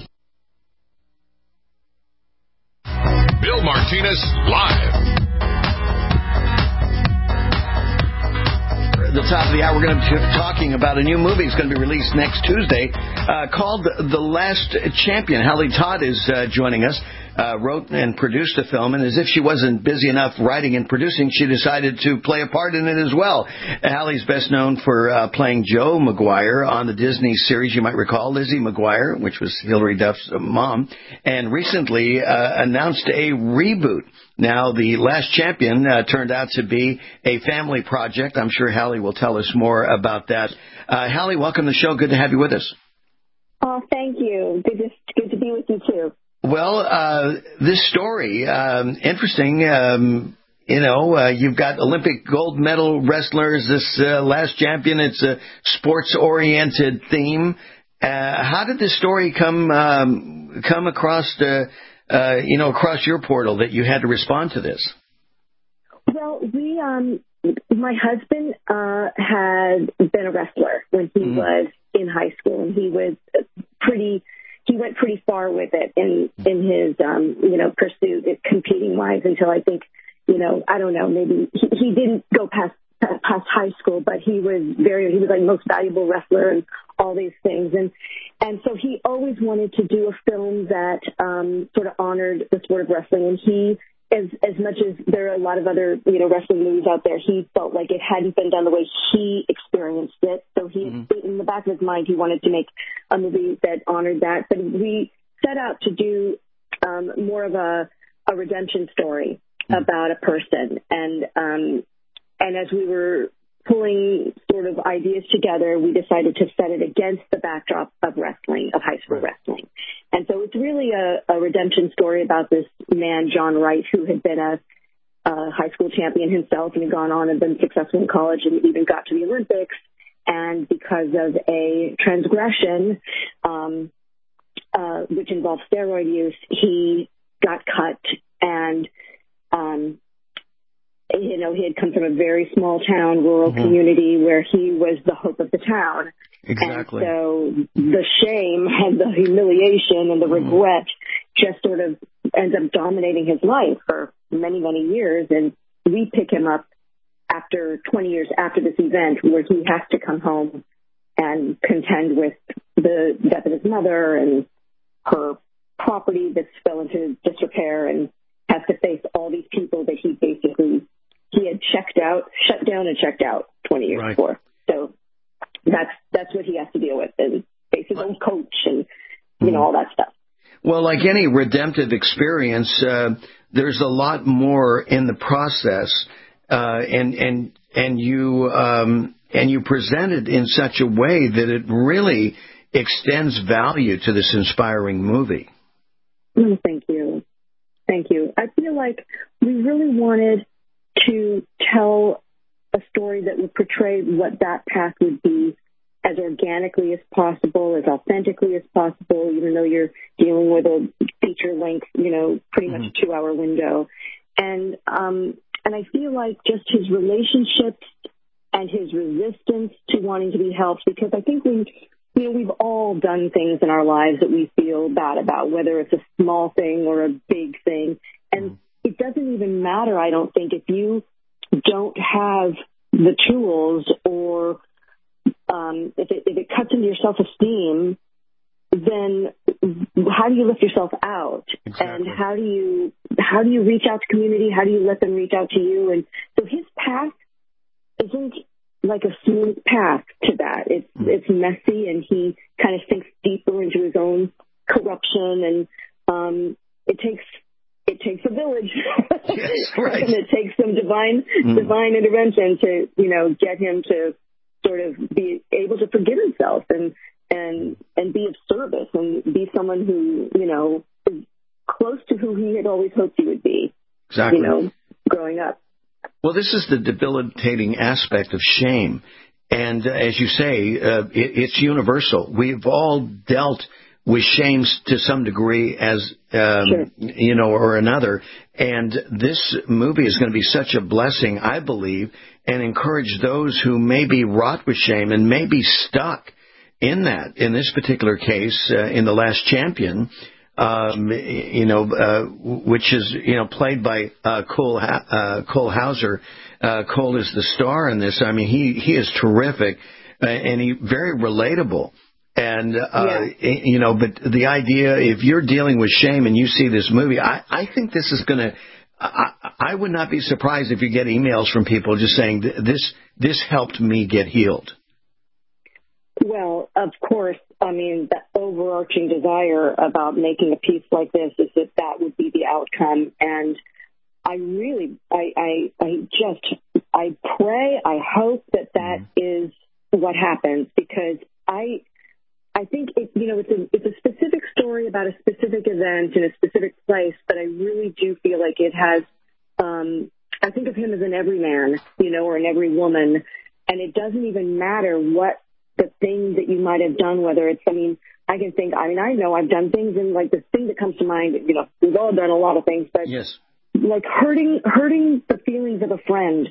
Bill Martinez Live. At the top of the hour, we're going to be talking about a new movie. It's going to be released next Tuesday called The Last Champion. Hallie Todd is joining us. Wrote and produced the film, and as if she wasn't busy enough writing and producing, she decided to play a part in it as well. Hallie's best known for playing Joe McGuire on the Disney series, you might recall, Lizzie McGuire, which was Hilary Duff's mom, and recently announced a reboot. Now, The Last Champion turned out to be a family project. I'm sure Hallie will tell us more about that. Hallie, welcome to the show. Good to have you with us. Oh, thank you. Good to be with you, too. Well, this story, interesting. You've got Olympic gold medal wrestlers, this Last Champion. It's a sports-oriented theme. How did this story come across across your portal that you had to respond to this? Well, my husband had been a wrestler when he was in high school, and he went pretty far with it in his, pursuit, competing-wise, until I think, I don't know, maybe he didn't go past high school, but he was like most valuable wrestler and all these things. And so he always wanted to do a film that sort of honored the sport of wrestling. And he, as much as there are a lot of other, wrestling movies out there, he felt like it hadn't been done the way he experienced it. So he, in the back of his mind, he wanted to make a movie that honored that. But we set out to do more of a redemption story about a person. And as we were pulling sort of ideas together, we decided to set it against the backdrop of wrestling, of high school wrestling. And so it's really a redemption story about this man, John Wright, who had been a high school champion himself and had gone on and been successful in college and even got to the Olympics. And because of a transgression, which involved steroid use, he got cut and, he had come from a very small town, rural community where he was the hope of the town. Exactly. And so the shame and the humiliation and the regret just sort of ends up dominating his life for many, many years. And we pick him up after 20 years after this event, where he has to come home and contend with the death of his mother and her property that's fell into disrepair, and has to face all these people that he had shut down and checked out 20 years before. So that's what he has to deal with, and face his own coach and, all that stuff. Well, like any redemptive experience, there's a lot more in the process, and you present it in such a way that it really extends value to this inspiring movie. Oh, thank you. Thank you. I feel like we really wanted to tell a story that would portray what that path would be as organically as possible, as authentically as possible, even though you're dealing with a feature-length, pretty much 2-hour window. And I feel like just his relationships and his resistance to wanting to be helped, because I think we've all done things in our lives that we feel bad about, whether it's a small thing or a big thing. And it doesn't even matter, I don't think, if you don't have the tools, or if it cuts into your self-esteem, then how do you lift yourself out? Exactly. And how do you reach out to community? How do you let them reach out to you? And so his path isn't like a smooth path to that. It's messy, and he kind of sinks deeper into his own corruption, and it takes a village. Yes, right. And it takes some divine intervention to, get him to sort of be able to forgive himself and be of service and be someone who, is close to who he had always hoped he would be. Exactly. Growing up. Well, this is the debilitating aspect of shame. And as you say, it's universal. We've all dealt with shames to some degree as, or another. And this movie is going to be such a blessing, I believe, and encourage those who may be wrought with shame and may be stuck in that. In this particular case, in The Last Champion, which is, played by Cole Hauser. Cole is the star in this. I mean, he is terrific, and he very relatable. And, but the idea, if you're dealing with shame and you see this movie, I think this is going to, I would not be surprised if you get emails from people just saying, this helped me get healed. Well, of course, I mean, the overarching desire about making a piece like this is that would be the outcome. And I pray, I hope that is what happens, because I think it's a specific story about a specific event in a specific place, but I really do feel like it has, I think of him as an everyman, or an every woman, and it doesn't even matter what the thing that you might have done, whether it's, I know I've done things, and like the thing that comes to mind, we've all done a lot of things, but yes, like hurting the feelings of a friend,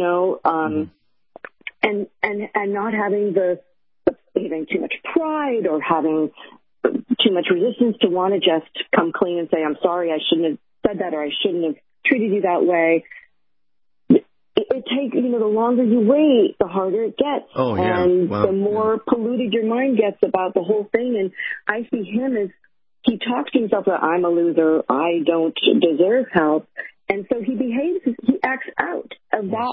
and not having having too much pride or having too much resistance to want to just come clean and say, I'm sorry, I shouldn't have said that, or I shouldn't have treated you that way. It takes, the longer you wait, the harder it gets. Oh, yeah. And the more polluted your mind gets about the whole thing. And I see him as, he talks to himself that I'm a loser, I don't deserve help. And so he acts out of that,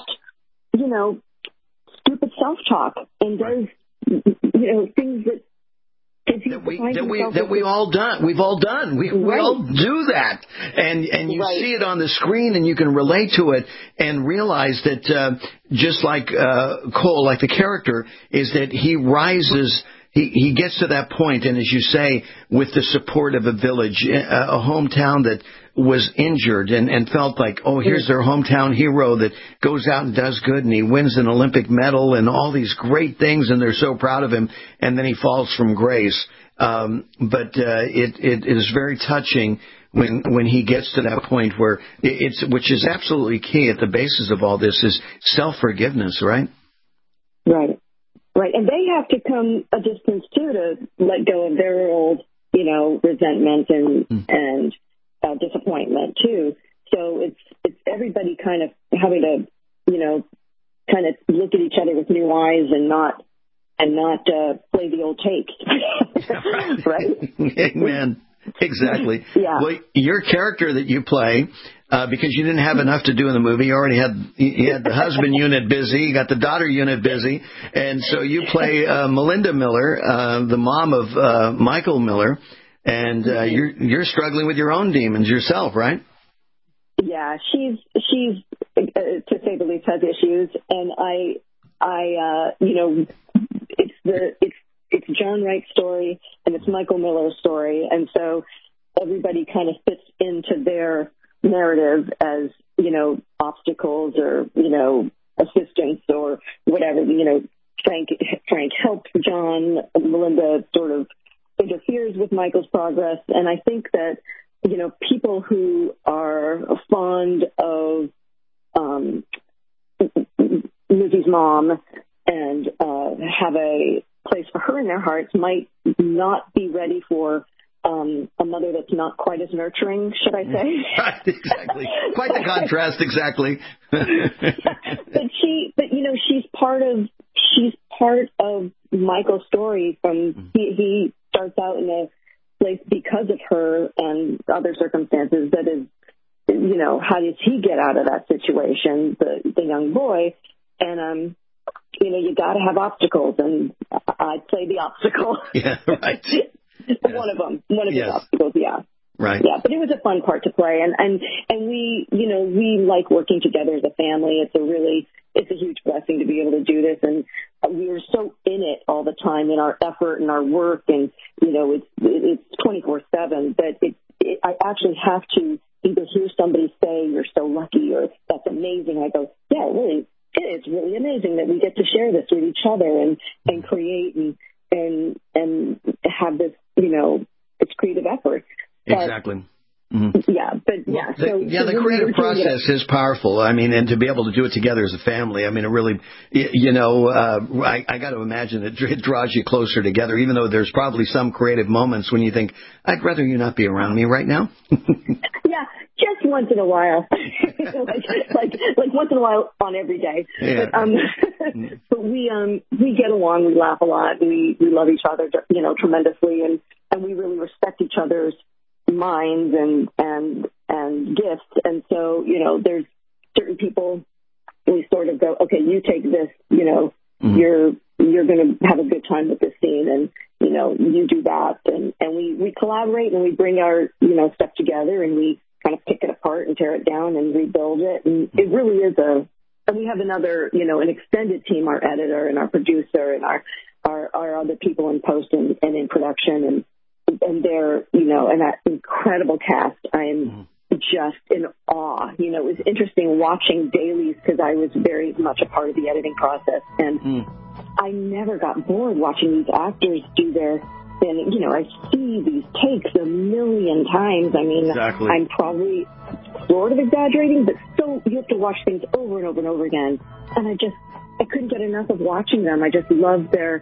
stupid self-talk, and does, things that we've all done. We all do that, and you see it on the screen, and you can relate to it and realize that just like Cole, like the character, is that he rises. He gets to that point, and as you say, with the support of a village, a hometown that was injured and felt like, oh, here's their hometown hero that goes out and does good, and he wins an Olympic medal and all these great things, and they're so proud of him, and then he falls from grace. But it is very touching when he gets to that point where which is absolutely key at the basis of all this is self-forgiveness, right? Right. Right. And they have to come a distance, too, to let go of their old, resentment and disappointment, too. So it's everybody kind of having to, kind of look at each other with new eyes and not play the old tapes. Right? Amen. Exactly. Yeah. Well, your character that you play, because you didn't have enough to do in the movie, you already had the husband unit busy, you got the daughter unit busy, and so you play Melinda Miller, the mom of Michael Miller, and you're struggling with your own demons yourself, right? Yeah, she's to say the least has issues, and it's John Wright's story and it's Michael Miller's story, and so everybody kind of fits into their narrative as obstacles or assistance or whatever. Frank helps John. Melinda sort of interferes with Michael's progress, and I think that people who are fond of Lizzie's mom and have a place for her in their hearts might not be ready for a mother that's not quite as nurturing, should I say? Right, exactly. Quite the contrast, exactly. But she's part of Michael's story. From he starts out in a place because of her and other circumstances. That is, how does he get out of that situation? The young boy, and you got to have obstacles, and I play the obstacle. Yeah, right. One of them. One of the obstacles, yeah. Right. Yeah, but it was a fun part to play, and we, we like working together as a family. It's a huge blessing to be able to do this, and we were so in it all the time in our effort and our work, and it's 24/7. But I actually have to either hear somebody say you're so lucky or that's amazing. I go, yeah, really. It's really amazing that we get to share this with each other and create and have this, this creative effort. But, exactly. Mm-hmm. Yeah, but yeah. The creative process is powerful. I mean, and to be able to do it together as a family, I mean, it really, I got to imagine it draws you closer together, even though there's probably some creative moments when you think, I'd rather you not be around me right now. Yeah, just once in a while. like once in a while on every day. Yeah. But we get along, we laugh a lot, we love each other, tremendously, and we really respect each other's minds and gifts. And so, there's certain people we sort of go, okay, you take this, you're going to have a good time with this scene, and you do that, and we collaborate and we bring our stuff together and we kind of pick it apart and tear it down and rebuild it, and it really is and we have another an extended team, our editor and our producer and our other people in post and in production, and they're and that incredible cast. I am just in awe. It was interesting watching dailies because I was very much a part of the editing process, and I never got bored watching these actors do their. And, I see these takes a million times. I mean, exactly. I'm probably sort of exaggerating, but still you have to watch things over and over and over again. And I couldn't get enough of watching them. I just love their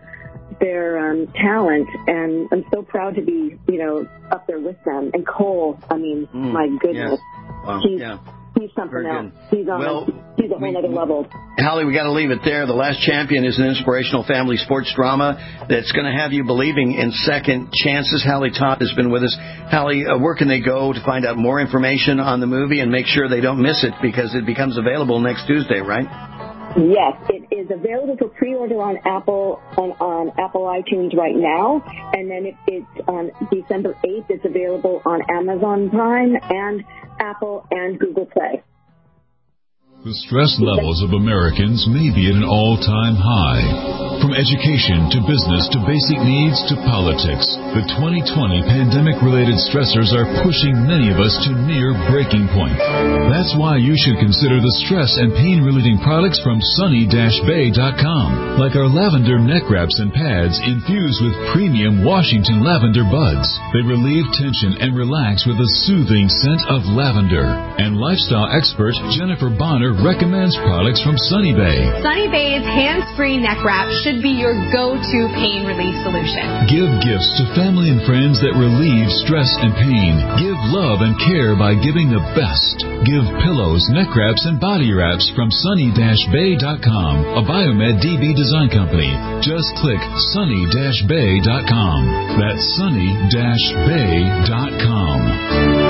talent, and I'm so proud to be, up there with them. And Cole, I mean, my goodness. Yes. Wow. He's something else. He's a whole other level. Hallie, we got to leave it there. The Last Champion is an inspirational family sports drama that's going to have you believing in second chances. Hallie Todd has been with us. Hallie, where can they go to find out more information on the movie and make sure they don't miss it, because it becomes available next Tuesday, right? Yes, it is available for pre-order on Apple iTunes right now, and then it's on December 8th. It's available on Amazon Prime and Apple and Google Play. The stress levels of Americans may be at an all-time high. From education to business to basic needs to politics, the 2020 pandemic-related stressors are pushing many of us to near breaking point. That's why you should consider the stress and pain-relieving products from sunny-bay.com, like our lavender neck wraps and pads infused with premium Washington lavender buds. They relieve tension and relax with a soothing scent of lavender. And lifestyle expert Jennifer Bonner recommends products from Sunny Bay. Sunny Bay's hands-free neck wrap should be your go-to pain relief solution. Give gifts to family and friends that relieve stress and pain. Give love and care by giving the best. Give pillows, neck wraps, and body wraps from sunny-bay.com, a Biomed DB design company. Just click sunny-bay.com. That's sunny-bay.com.